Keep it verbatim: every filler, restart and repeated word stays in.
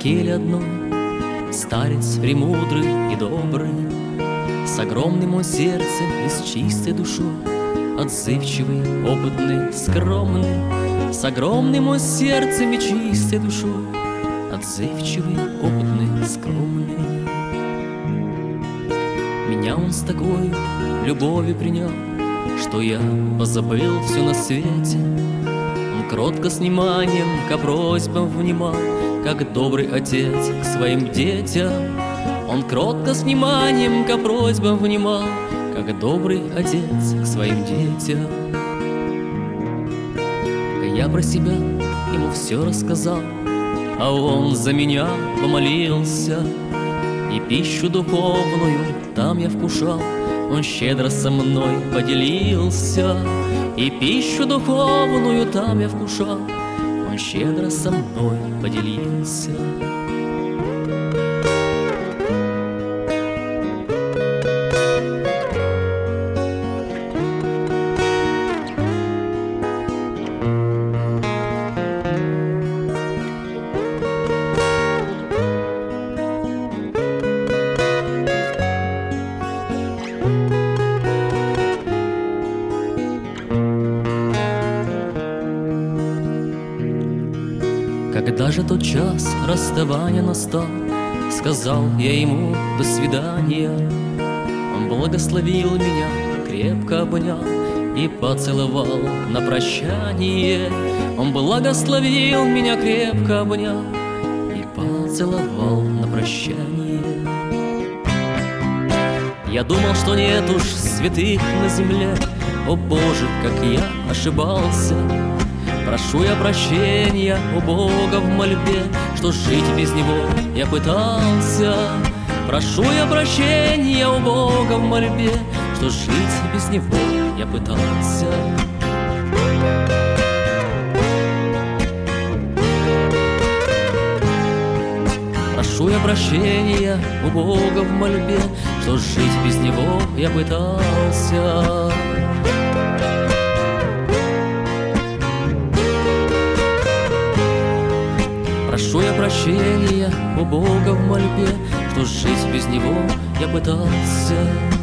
келье одной старец премудрый и добрый, с огромным он сердцем и с чистой душой, отзывчивый, опытный, скромный, с огромным он сердцем и чистой душой, отзывчивый, опытный, скромный. Меня он с такой любовью принял, что я позабыл все на свете. Он кротко с вниманием ко просьбам внимал, как добрый отец к своим детям. Он кротко с вниманием ко просьбам внимал, как добрый отец к своим детям. Я про себя ему все рассказал, а он за меня помолился. И пищу духовную там я вкушал, он щедро со мной поделился. И пищу духовную там я вкушал, он щедро со мной поделился. Когда же тот час расставания настал, сказал я ему до свидания. Он благословил меня, крепко обнял и поцеловал на прощание. Он благословил меня, крепко обнял и поцеловал на прощание. Я думал, что нет уж святых на земле, о Боже, как я ошибался. Прошу я прощения у Бога в мольбе, что жить без Него я пытался. Прошу я прощения у Бога в мольбе, что жить без Него я пытался. Прошу я прощения у Бога в мольбе, что жить без Него я пытался. Прошу я прощения у Бога в мольбе, что жить без Него я пытался.